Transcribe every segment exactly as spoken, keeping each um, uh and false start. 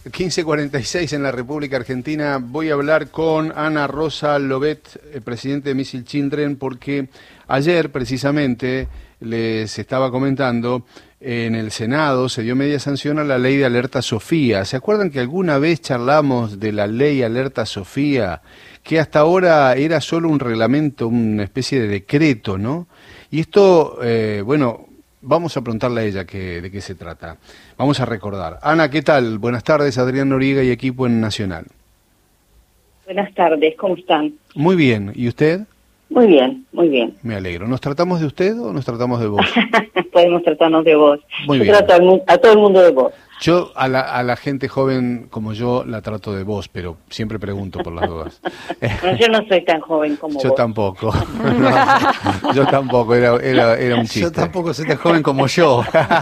quince cuarenta y seis en la República Argentina. Voy a hablar con Ana Rosa Lobet, eh, presidente de Missile Children, porque ayer precisamente les estaba comentando, en el Senado se dio media sanción a la ley de alerta Sofía. ¿Se acuerdan que alguna vez charlamos de la ley alerta Sofía? Que hasta ahora era solo un reglamento, una especie de decreto, ¿no? Y esto, eh, bueno, vamos a preguntarle a ella que, de qué se trata. Vamos a recordar. Ana, ¿qué tal? Buenas tardes, Adrián Noriega y equipo en Nacional. Buenas tardes, ¿cómo están? Muy bien, ¿y usted? Muy bien, muy bien. Me alegro. ¿Nos tratamos de usted o nos tratamos de vos? Podemos tratarnos de vos. Muy yo bien. trato al, a todo el mundo de vos. Yo a la, a la gente joven como yo la trato de vos, pero siempre pregunto por las dudas. No, yo no soy tan joven como yo vos. Tampoco. No, yo tampoco, era, era, era un chiste. Yo tampoco soy tan joven como yo.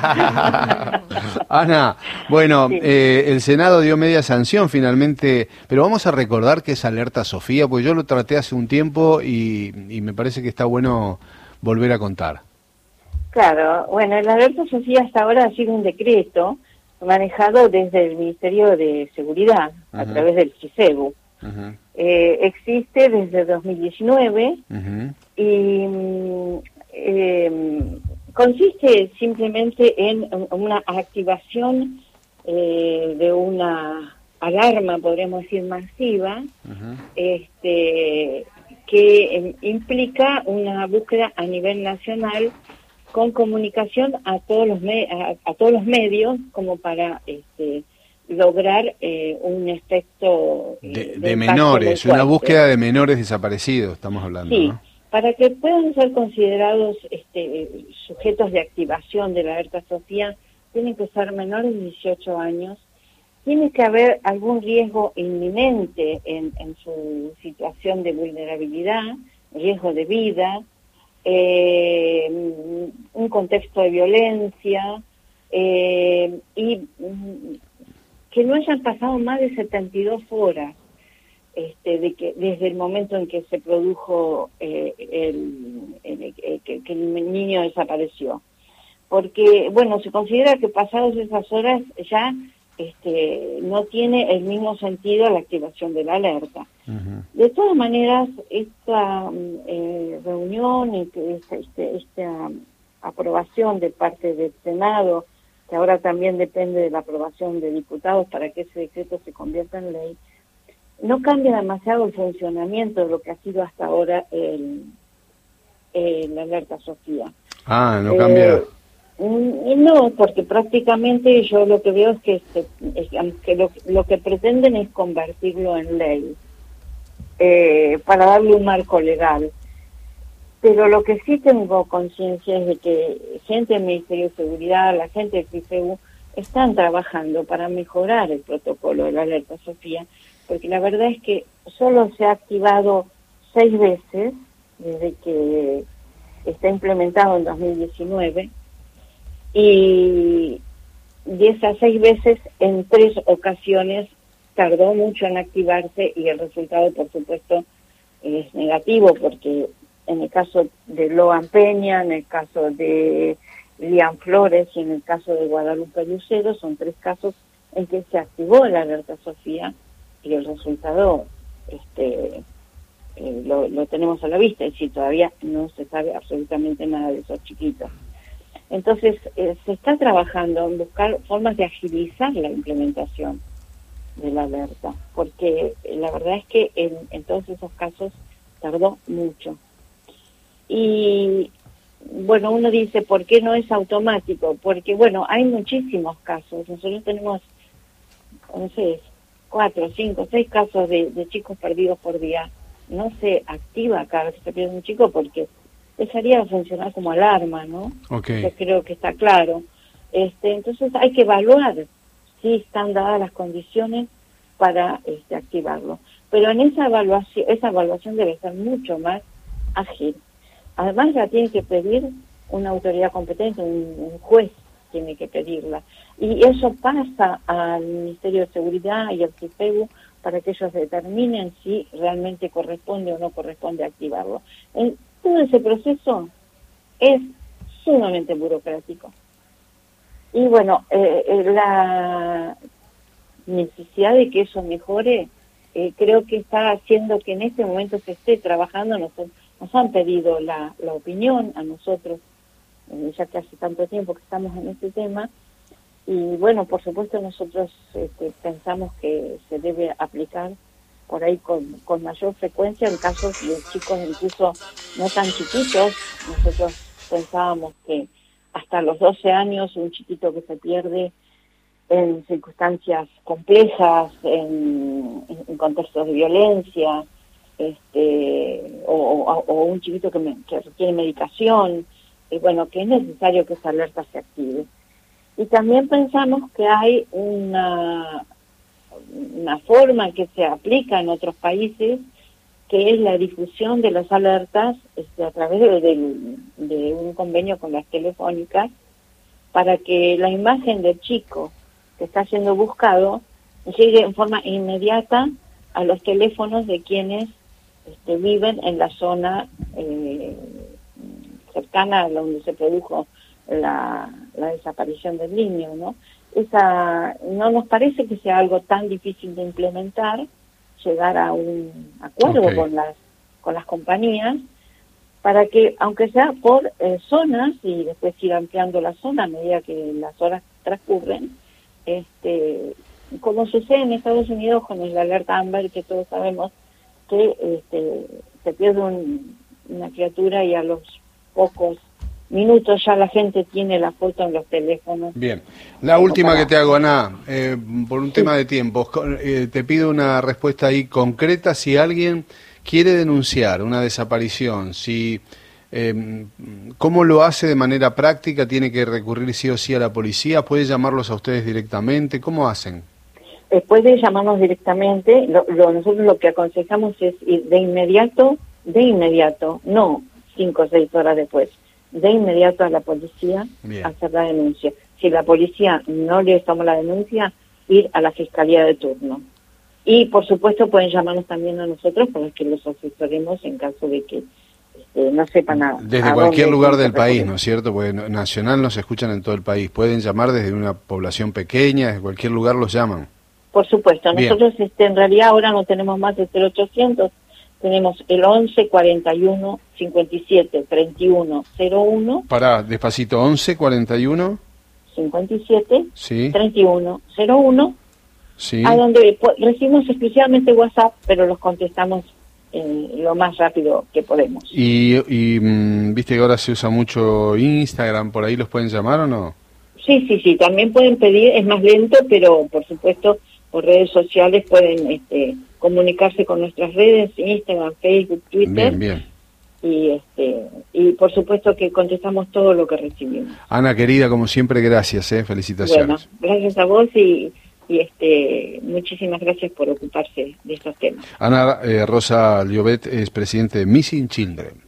Ana, bueno, Sí. eh, el Senado dio media sanción finalmente, pero vamos a recordar que es alerta Sofía, porque yo lo traté hace un tiempo y, y me parece que está bueno volver a contar. Claro, bueno, el alerta Sofía hasta ahora ha sido un decreto manejado desde el Ministerio de Seguridad, Uh-huh. a través del CISEBU. Uh-huh. Eh, existe desde dos mil diecinueve Uh-huh. y mm, eh, consiste simplemente en una activación eh, de una alarma, podríamos decir, masiva, Uh-huh. este, que eh, implica una búsqueda a nivel nacional con comunicación a todos los me a, a todos los medios, como para este, lograr eh, un efecto eh, de, de, de impacto menores, muy una fuerte. búsqueda de menores desaparecidos, estamos hablando, Sí, ¿no? para que puedan ser considerados este, sujetos de activación de la alerta Sofía, tienen que ser menores de dieciocho años, tiene que haber algún riesgo inminente en, en su situación de vulnerabilidad, riesgo de vida, eh, un contexto de violencia, eh, y mm, que no hayan pasado más de setenta y dos horas este, de que desde el momento en que se produjo eh, el, el, el, que, que el niño desapareció. Porque, bueno, se considera que pasadas esas horas ya este, no tiene el mismo sentido la activación de la alerta. Uh-huh. De todas maneras, esta eh, reunión y esta, este, esta aprobación de parte del Senado, que ahora también depende de la aprobación de diputados para que ese decreto se convierta en ley, no cambia demasiado el funcionamiento de lo que ha sido hasta ahora el, el alerta Sofía. Ah, no cambia. Eh, no, porque prácticamente yo lo que veo es que, este, es que lo, lo que pretenden es convertirlo en ley, eh, para darle un marco legal. Pero lo que sí tengo conciencia es de que gente del Ministerio de Seguridad, la gente del CISEBU, están trabajando para mejorar el protocolo de la alerta Sofía, porque la verdad es que solo se ha activado seis veces desde que está implementado en dos mil diecinueve, y de esas seis veces, en tres ocasiones tardó mucho en activarse y el resultado, por supuesto, es negativo, porque en el caso de Loan Peña, en el caso de Lian Flores y en el caso de Guadalupe Lucero, son tres casos en que se activó la alerta Sofía y el resultado este, eh, lo, lo tenemos a la vista, es decir, todavía no se sabe absolutamente nada de esos chiquitos. Entonces, eh, se está trabajando en buscar formas de agilizar la implementación de la alerta, porque eh, la verdad es que en, en todos esos casos tardó mucho. Y bueno, uno dice, ¿por qué no es automático? Porque bueno, hay muchísimos casos. Nosotros tenemos, no sé, cuatro, cinco, seis casos de, de chicos perdidos por día. No se activa cada vez que se pierde un chico porque dejaría de funcionar como alarma, ¿no? Okay. Yo creo que está claro. Este, entonces hay que evaluar si están dadas las condiciones para este, activarlo. Pero en esa evaluación, esa evaluación debe ser mucho más ágil. Además la tiene que pedir una autoridad competente, un, un juez tiene que pedirla. Y eso pasa al Ministerio de Seguridad y al CISEBU para que ellos determinen si realmente corresponde o no corresponde activarlo. En todo ese proceso es sumamente burocrático. Y bueno, eh, eh, la necesidad de que eso mejore, eh, creo que está haciendo que en este momento se esté trabajando. Nos, nos han pedido la, la opinión a nosotros, eh, ya que hace tanto tiempo que estamos en este tema, y bueno, por supuesto nosotros este, pensamos que se debe aplicar por ahí con, con mayor frecuencia en casos de chicos incluso no tan chiquitos. Nosotros pensábamos que hasta los doce años un chiquito que se pierde en circunstancias complejas, en, en contextos de violencia, este, o, o, o un chiquito que, me, que requiere medicación, y bueno, que es necesario que esa alerta se active. Y también pensamos que hay una, una forma que se aplica en otros países, que es la difusión de las alertas este, a través de, de, de un convenio con las telefónicas, para que la imagen del chico que está siendo buscado llegue en forma inmediata a los teléfonos de quienes este, viven en la zona eh, cercana a donde se produjo la, la desaparición del niño, ¿no? Esa, no nos parece que sea algo tan difícil de implementar, llegar a un acuerdo okay. con las con las compañías, para que, aunque sea por eh, zonas, y después ir ampliando la zona a medida que las horas transcurren, este, como sucede en Estados Unidos con el alerta Amber, que todos sabemos que este, se pierde un, una criatura y a los pocos minutos ya la gente tiene la foto en los teléfonos. Bien, la última para... que te hago, Ana, eh, por un sí. tema de tiempo, eh, te pido una respuesta ahí concreta. Si alguien quiere denunciar una desaparición, si eh, ¿cómo lo hace de manera práctica? ¿Tiene que recurrir sí o sí a la policía? ¿Puede llamarlos a ustedes directamente? ¿Cómo hacen? Eh, puede llamarnos directamente. Lo, lo, nosotros lo que aconsejamos es ir de inmediato, de inmediato, no cinco o seis horas después, de inmediato a la policía a hacer la denuncia. Si la policía no le toma la denuncia, ir a la fiscalía de turno. Y por supuesto pueden llamarnos también a nosotros para que los asesoremos en caso de que este, no sepan nada. Desde cualquier lugar del país, ¿no es cierto? Porque nacional nos escuchan en todo el país. Pueden llamar desde una población pequeña, desde cualquier lugar los llaman. Por supuesto. Bien. Nosotros este, en realidad ahora no tenemos más de cero ochocientos. Tenemos el once cuarenta y uno cincuenta y siete treinta y uno cero uno. Pará, despacito, once cuarenta y uno cincuenta y siete sí. treinta y uno cero uno. Sí. A donde recibimos exclusivamente WhatsApp, pero los contestamos eh, lo más rápido que podemos. Y, y viste que ahora se usa mucho Instagram, ¿por ahí los pueden llamar o no? Sí, sí, sí, también pueden pedir, es más lento, pero por supuesto por redes sociales pueden este, comunicarse con nuestras redes, Instagram, Facebook, Twitter. Bien, bien. Y, este, y por supuesto que contestamos todo lo que recibimos. Ana, querida, como siempre, gracias, ¿eh? Felicitaciones. Bueno, gracias a vos y, y este, muchísimas gracias por ocuparse de estos temas. Ana eh, Rosa Llobet es presidente de Missing Children.